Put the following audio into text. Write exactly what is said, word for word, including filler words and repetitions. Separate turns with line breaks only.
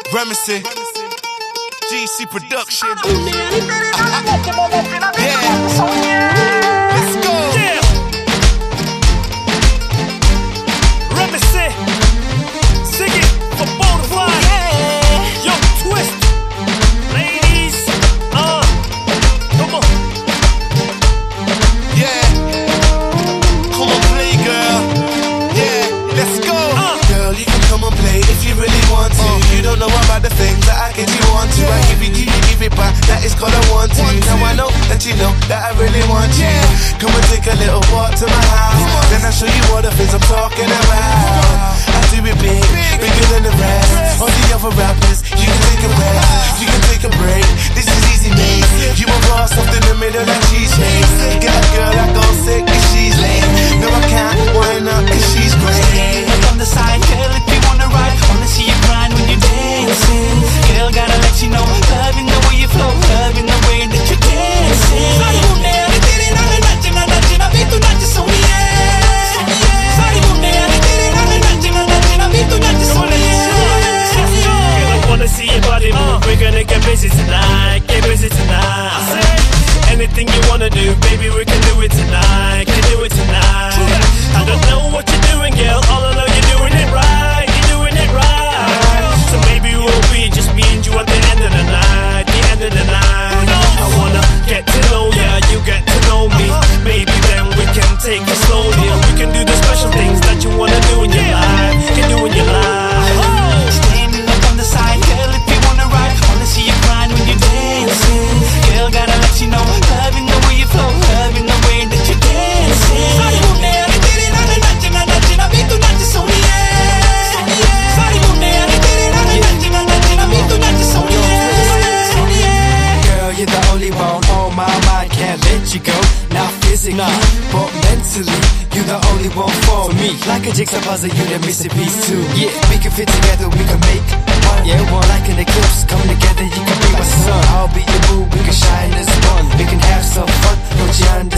Reminiscing, G C Production. Yeah, let's go.
Yeah. Reminiscing, sing it for Bonafide. Yeah. Yo, twist, ladies, uh, come on.
Yeah, come on, play, girl. Yeah, let's go. Uh. Girl, you can come and play if you really want to. Uh. You don't know about the things that I get you on to. I give it to you, give it back. That is called I want to. Now I know that you know that I really want you. Come and take a little walk to my house. Then I'll show you all the things I'm talking about. I do it big, bigger than the rest. All the other rappers, you can take a rest, you can take a break. This is easy, mate. You a raw stuffed in the middle like cheesecake. Get a girl, I go sick if she's late. No, I can't wind up cause she's great.
Look on the side, girl, if you wanna ride. Wanna see you grind when you're dancing. Girl, gotta let you know, loving the way you flow, loving the way that you're dancing. Sai munere, tiri nane nachi na nachi na vitu nachi sonie. Sai munere, tiri nane nachi na nachi na vitu nachi sonie.
Girl, I wanna see your body move. We're gonna get busy tonight, get busy tonight. Anything you wanna do, baby, we can do it tonight, can do it tonight. I don't know what you're doing, girl, all I know you're doing it right, you're doing it right. So maybe we'll be just me and you at the end of the night, the end of the night. I wanna get to know ya, you get to know me. Maybe then we can take it slowly. We can do the special things that you wanna do in your life, can do in your life.
Standing up on the side, girl, if you wanna ride. Wanna see you grind when you're dancing. Girl, gotta let you know, loving the way you flow, loving the way that you're dancing. Sai munere, tiri nane nachi na nachi na vitu nachi sonie. Sai munere, tiri nane nachi na nachi na vitu nachi sonie.
Girl, you're the only one on my mind, can't let you go. Not physically, nah, but mentally, you're the only one for me. Like a jigsaw puzzle, you're the missing piece too. Yeah, we can fit together, we can make one. Yeah, one like an eclipse, come together, you can be my sun. I'll be your boo, we can shine as one. We can have some fun, don't you understand?